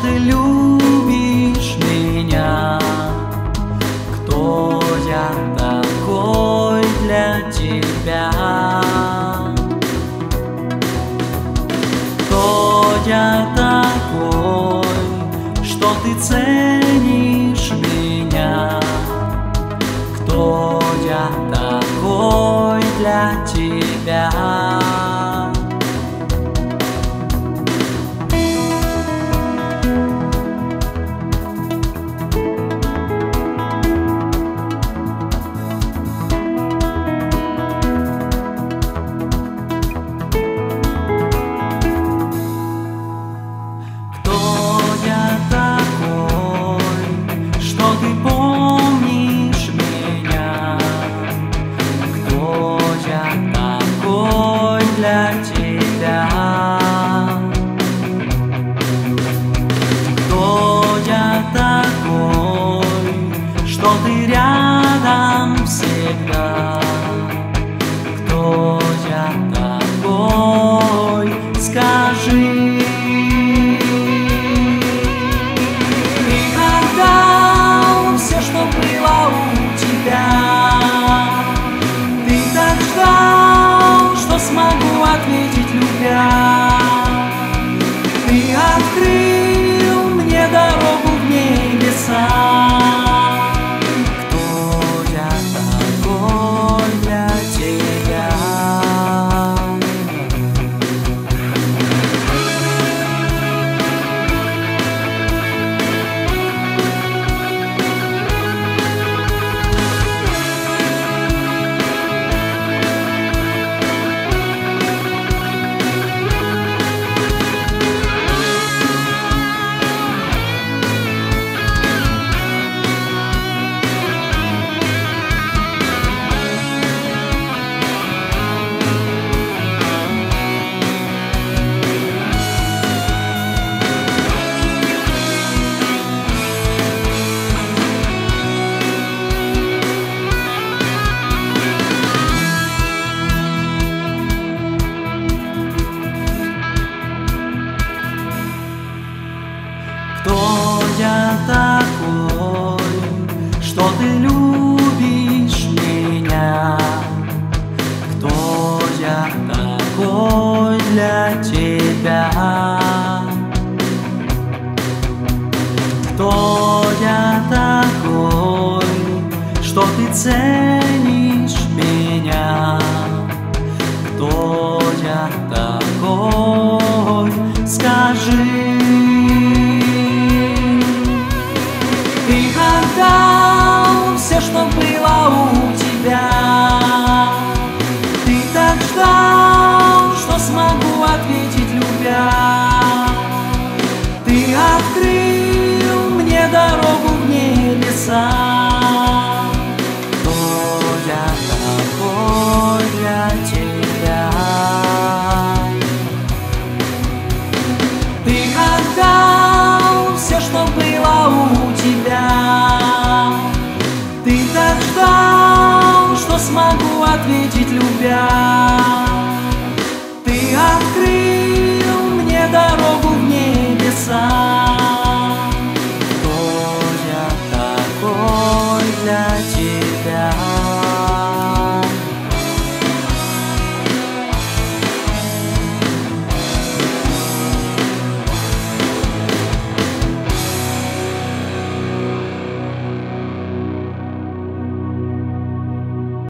ты любишь меня. Кто я такой для тебя? Кто я такой, что ты ценишь меня? Кто я такой для тебя? Для тебя. Кто я такой, что ты рядом всегда? Кто я такой, скажи. И отдал все, что было у тебя. Ты так ждал, что смогу ответить, любя. Ты открыл мне дорогу в небеса. Кто я такой для тебя? Кто я такой, что ты любишь меня? Кто я такой для тебя? Кто я такой, что ты ценишь меня? Кто я такой, скажи. Ты отдал все, что было у тебя. Ты так ждал, что смогу ответить, любя. Ты открыл мне дорогу в небеса. Кто я такой для тебя? Ты отдал все, что было у тебя. Ты так ждал, что смогу ответить, любя.